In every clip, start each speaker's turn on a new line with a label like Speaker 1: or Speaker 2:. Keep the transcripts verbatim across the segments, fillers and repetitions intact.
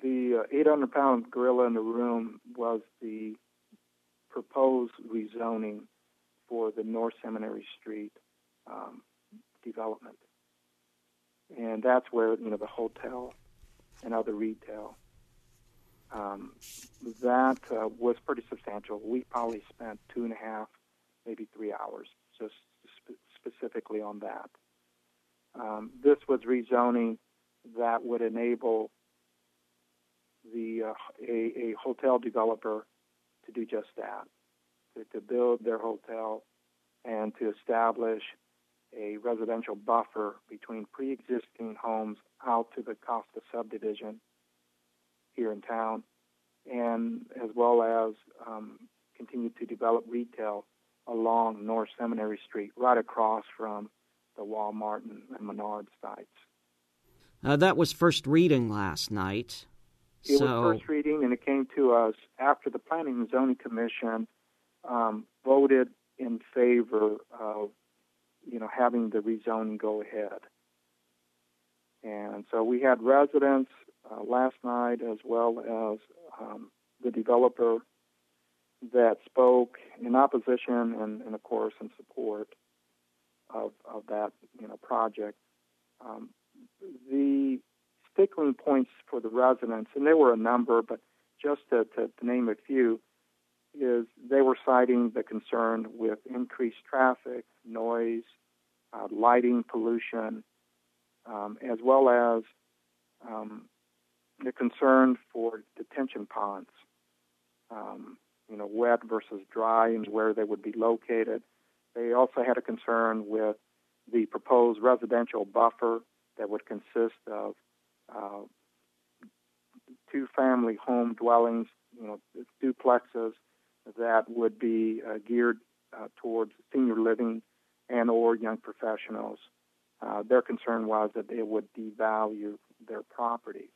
Speaker 1: the uh, eight hundred pound gorilla in the room was the proposed rezoning for the North Seminary Street um, development. And that's where, you know, the hotel and other retail, um, that uh, was pretty substantial. We probably spent two and a half, maybe three hours just sp- specifically on that. Um, this was rezoning that would enable the uh, a, a hotel developer to do just that, to, to build their hotel and to establish a residential buffer between pre-existing homes out to the Costa subdivision here in town, and as well as um, continue to develop retail along North Seminary Street, right across from the Walmart and, and Menards sites.
Speaker 2: Uh, that was first reading last night.
Speaker 1: It
Speaker 2: so...
Speaker 1: was first reading, and it came to us after the Planning and Zoning Commission um, voted in favor of, you know, having the rezoning go ahead. And so we had residents uh, last night, as well as um, the developer, that spoke in opposition and, and of course, in support of, of that, you know, project. Um, the stickling points for the residents, and there were a number, but just to, to, to name a few, is they were citing the concern with increased traffic, noise, uh, lighting pollution, um, as well as um, the concern for detention ponds, um, you know, wet versus dry and where they would be located. They also had a concern with the proposed residential buffer that would consist of uh, two-family home dwellings, you know, duplexes that would be uh, geared uh, towards senior living and or young professionals. Uh, their concern was that it would devalue their properties.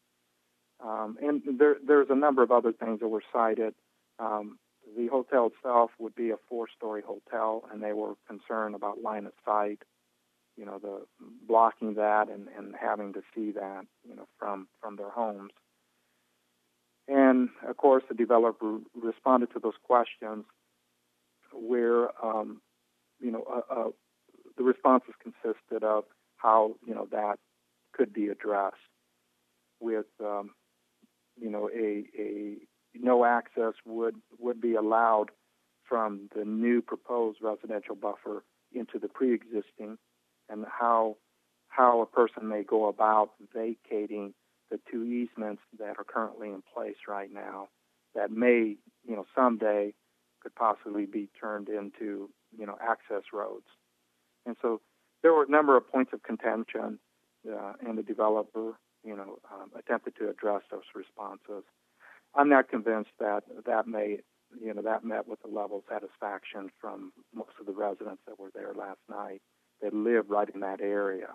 Speaker 1: Um, and there, there's a number of other things that were cited. Um, the hotel itself would be a four-story hotel, and they were concerned about line of sight, you know, the blocking that and, and having to see that, you know, from, from their homes. And, of course, the developer responded to those questions where, um, you know, uh, uh, the responses consisted of how, you know, that could be addressed with, um, you know, a, a no access would, would be allowed from the new proposed residential buffer into the pre-existing, and how how a person may go about vacating the two easements that are currently in place right now that may, you know, someday could possibly be turned into, you know, access roads. And so there were a number of points of contention, uh, and the developer, you know, um, attempted to address those responses. I'm not convinced that that may, you know, that met with a level of satisfaction from most of the residents that were there last night that live right in that area.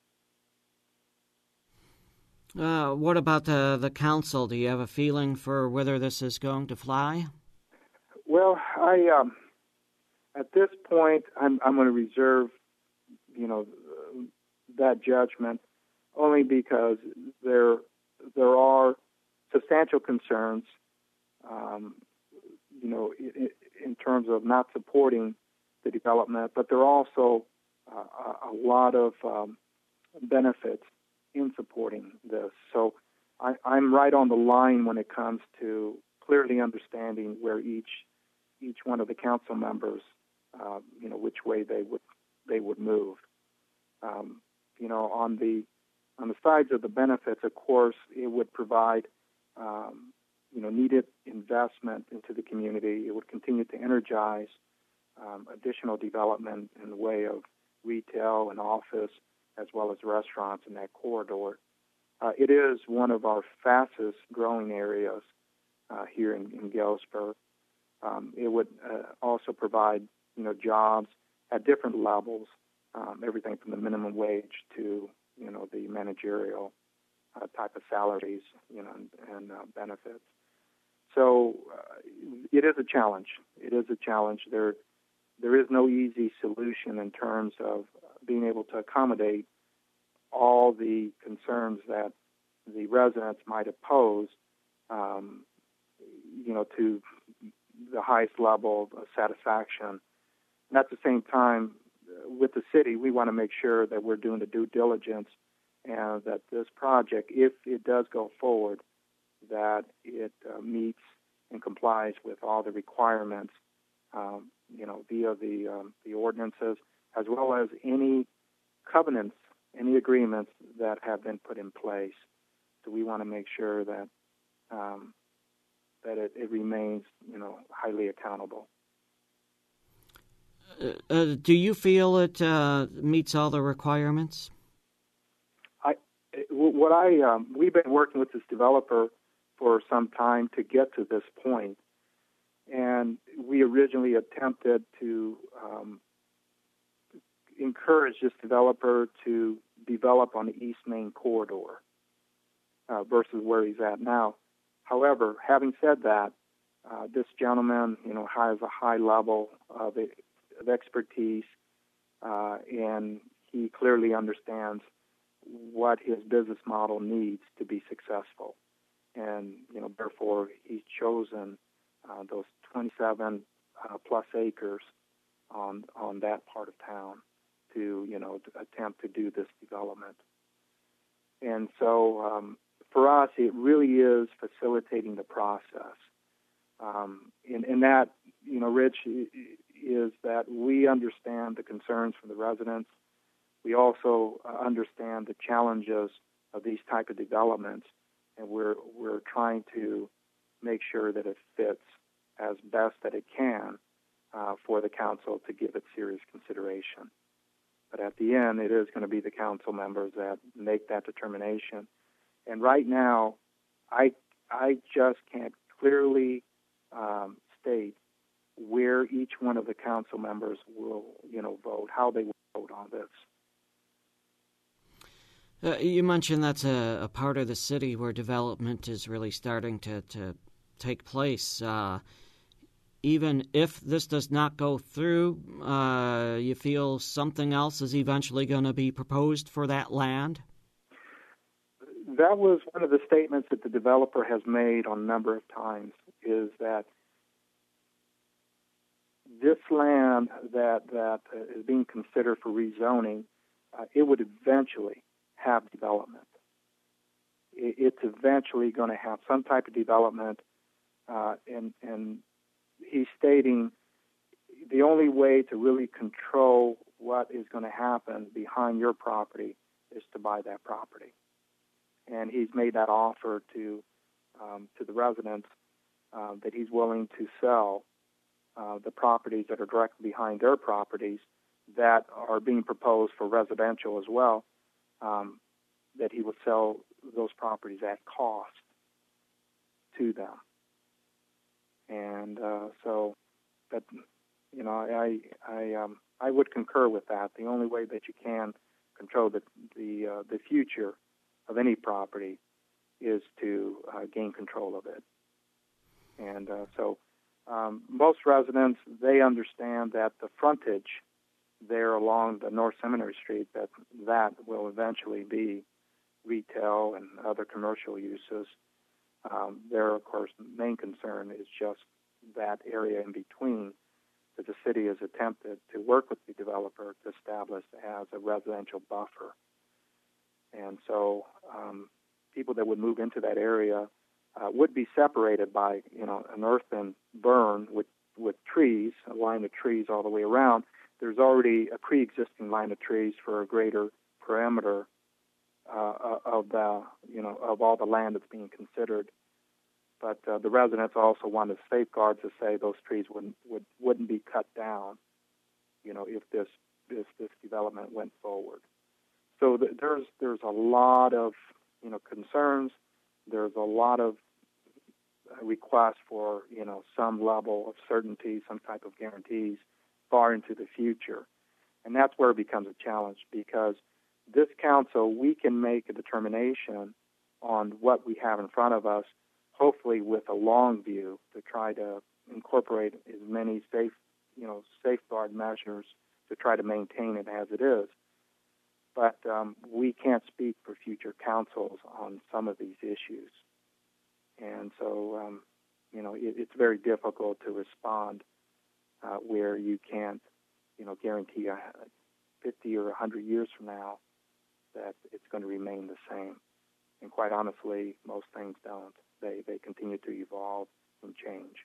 Speaker 2: Uh, what about the, the council? Do you have a feeling for whether this is going to fly?
Speaker 1: Well, I um, at this point, I'm, I'm going to reserve, you know, that judgment only because there there are substantial concerns, um, you know, in, in terms of not supporting the development, but there are also uh, a lot of um, benefits in supporting this. So I, I'm right on the line when it comes to clearly understanding where each each one of the council members, uh, you know, which way they would they would move. Um, you know, on the on the sides of the benefits, of course, it would provide um, you know needed investment into the community. It would continue to energize um, additional development in the way of retail and office, as well as restaurants in that corridor. Uh, it is one of our fastest growing areas uh, here in, in Galesburg. Um, it would uh, also provide, you know, jobs at different levels, um, everything from the minimum wage to, you know, the managerial uh, type of salaries, you know, and, and uh, benefits. So uh, it is a challenge. It is a challenge. There, there is no easy solution in terms of being able to accommodate all the concerns that the residents might oppose, um, you know, to the highest level of satisfaction. And at the same time, with the city, we want to make sure that we're doing the due diligence and that this project, if it does go forward, that it uh, meets and complies with all the requirements, um, you know, via the um, the ordinances, as well as any covenants, any agreements that have been put in place. So we want to make sure that um, that it, it remains, you know, highly accountable.
Speaker 2: Uh, uh, do you feel it uh, meets all the requirements?
Speaker 1: I, what I, um, we've been working with this developer for some time to get to this point, and we originally attempted to um, encourage this developer to develop on the East Main corridor uh, versus where he's at now. However, having said that, uh, this gentleman, you know, has a high level of, of expertise, uh, and he clearly understands what his business model needs to be successful. And, you know, therefore, he's chosen uh, those twenty-seven uh, plus acres on on that part of town to, you know, to attempt to do this development. And so, um, for us, it really is facilitating the process. Um, and, and that, you know, Rich, is that we understand the concerns from the residents. We also uh, understand the challenges of these type of developments, and we're we're trying to make sure that it fits as best that it can uh, for the council to give it serious consideration. But at the end, it is going to be the council members that make that determination. And right now, I I just can't clearly um, state where each one of the council members will, you know, vote, how they will vote on this.
Speaker 2: Uh, you mentioned that's a, a part of the city where development is really starting to, to take place. Uh, even if this does not go through, uh, you feel something else is eventually going to be proposed for that land?
Speaker 1: That was one of the statements that the developer has made on a number of times, is that this land that, that is being considered for rezoning, uh, it would eventually have development. It's eventually going to have some type of development, uh, and, and he's stating the only way to really control what is going to happen behind your property is to buy that property. And he's made that offer to um, to the residents uh, that he's willing to sell uh, the properties that are directly behind their properties that are being proposed for residential as well, um, that he will sell those properties at cost to them. And uh, so, that you know, I I um, I would concur with that. The only way that you can control the the uh, the future of any property is to uh, gain control of it. And uh, so, um, most residents, they understand that the frontage there along the North Seminary Street, that that will eventually be retail and other commercial uses. Um, their, of course, main concern is just that area in between that the city has attempted to work with the developer to establish as a residential buffer. And so um, people that would move into that area uh, would be separated by, you know, an earthen berm with, with trees, a line of trees all the way around. There's already a pre-existing line of trees for a greater perimeter uh, of the, you know, of all the land that's being considered. But uh, the residents also wanted safeguards to say those trees wouldn't would, wouldn't be cut down, you know, if this this this development went forward. So th- there's there's a lot of, you know, concerns. There's a lot of requests for, you know, some level of certainty, some type of guarantees far into the future. And that's where it becomes a challenge, because this council, we can make a determination on what we have in front of us, hopefully with a long view to try to incorporate as many safe, you know, safeguard measures to try to maintain it as it is. but um, we can't speak for future councils on some of these issues. And so, um, you know, it, it's very difficult to respond uh, where you can't, you know, guarantee a fifty or one hundred years from now that it's going to remain the same. And quite honestly, most things don't. They they continue to evolve and change.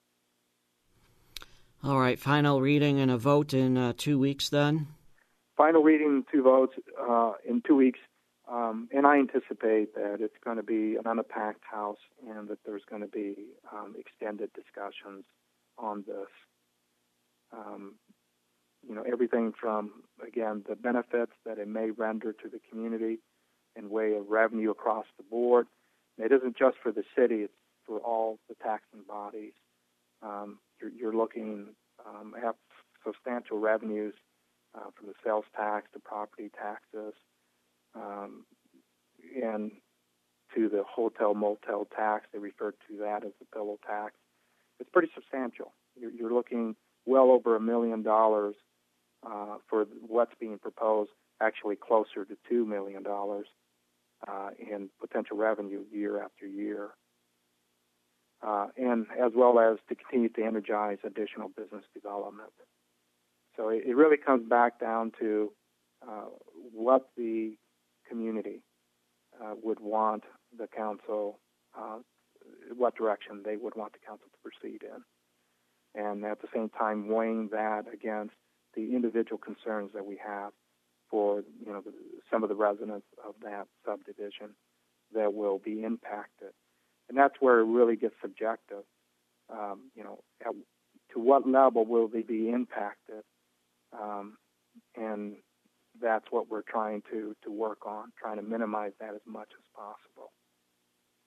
Speaker 2: All right, final reading and a vote in uh, two weeks then?
Speaker 1: Final reading, two votes uh, in two weeks. Um, and I anticipate that it's going to be an unpacked House and that there's going to be um, extended discussions on this. Um, you know, everything from, again, the benefits that it may render to the community in way of revenue across the board. It isn't just for the city, it's for all the taxing bodies. Um, you're, you're looking um, at substantial revenues uh, from the sales tax to property taxes um, and to the hotel motel tax. They refer to that as the pillow tax. It's pretty substantial. You're, you're looking well over a million dollars uh, for what's being proposed, actually closer to two million dollars uh, in potential revenue year after year. Uh, and as well as to continue to energize additional business development. So it, it really comes back down to uh, what the community uh, would want the council, uh, what direction they would want the council to proceed in. And at the same time, weighing that against the individual concerns that we have for, you know, the, some of the residents of that subdivision that will be impacted. And that's where it really gets subjective. Um, you know, at, to what level will they be impacted? Um, and that's what we're trying to, to work on, trying to minimize that as much as possible.